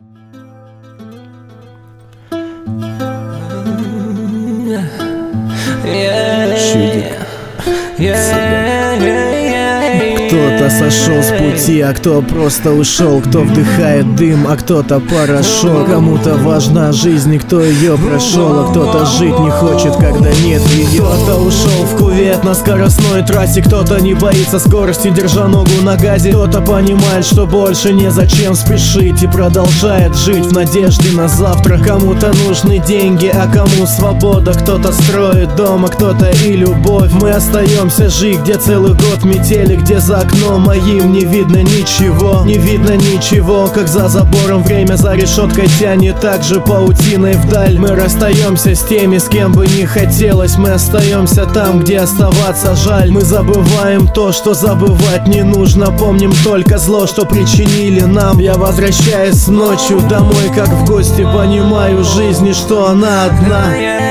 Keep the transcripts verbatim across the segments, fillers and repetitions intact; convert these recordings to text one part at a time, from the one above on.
Чудик. Кто-то сошел с пути, а кто просто ушел. Кто вдыхает дым, а кто-то порошок. Кому-то важна жизнь, и кто ее прошел. А кто-то жить не хочет, когда нет ее. Кто-то ушел в кювет на скоростной трассе. Кто-то не боится скорости, держа ногу на газе. Кто-то понимает, что больше незачем спешить, и продолжает жить в надежде на завтра. Кому-то нужны деньги, а кому свобода. Кто-то строит дом, а кто-то и любовь. Мы остаемся жить, где целый год метели, где за окном моим не видно ничего. Не видно ничего, как за забором время за решеткой тянет так же паутиной вдаль. Мы расстаемся с теми, с кем бы не хотелось. Мы остаемся там, где оставаться жаль. Мы забываем то, что забывать не нужно. Помним только зло, что причинили нам. Я возвращаюсь ночью домой, как в гости. Понимаю жизни, что она одна.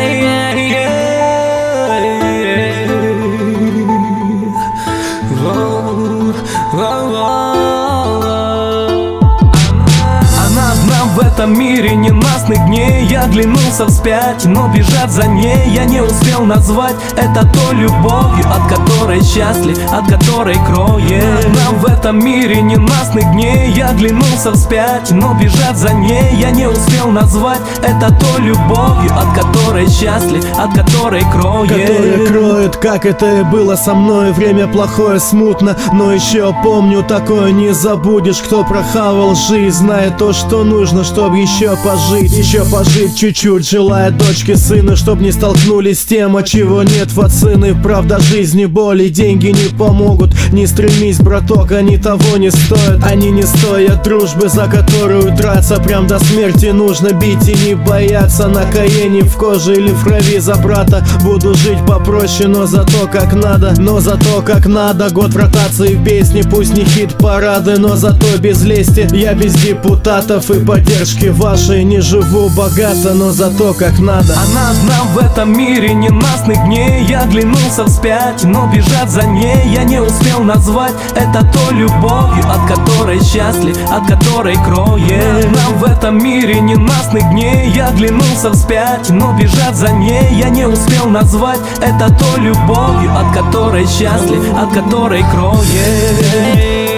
Она одна в этом мире ненастных дней. Я оглянулся вспять, но бежать за ней я не успел назвать это той любовью, от которой счастлив, от которой кроет. Она в этом мире ненастных дней. Я оглянулся вспять, но бежать за ней я не успел назвать это той любовью, от которой счастлив, от которой кроет. Которая кроет, как это и было со мной. Время плохое, смутно, но еще помню, такое не забудешь. Кто прохавал жизнь, знает то, что нужно, чтоб еще пожить. Еще пожить чуть-чуть, желая дочке, сына, чтоб не столкнулись с тем, от чего нет вацины. Правда жизни, боли, деньги не помогут. Не стремись, браток, они того не стоят. Они не стоят дружбы, за которую драться прям до смерти нужно. Бить и не бояться, на Каене, в коже или в крови за брата. Буду жить попроще, но зато как надо. Но зато как надо. Год в ротации в песне, пусть не хит-парады, но зато без лести. Я без депутатов и поддержки вашей не живу богато, но зато как надо. Она одна в этом мире ненастных дней. Я оглянулся вспять, но бежать за ней я не успел назвать это той любовью, от которой счастлив, от которой кроет. Она в этом мире ненастных дней. Я оглянулся вспять, но бежать за ней я не успел назвать это той любовью, от которой счастлив, от которой кроет.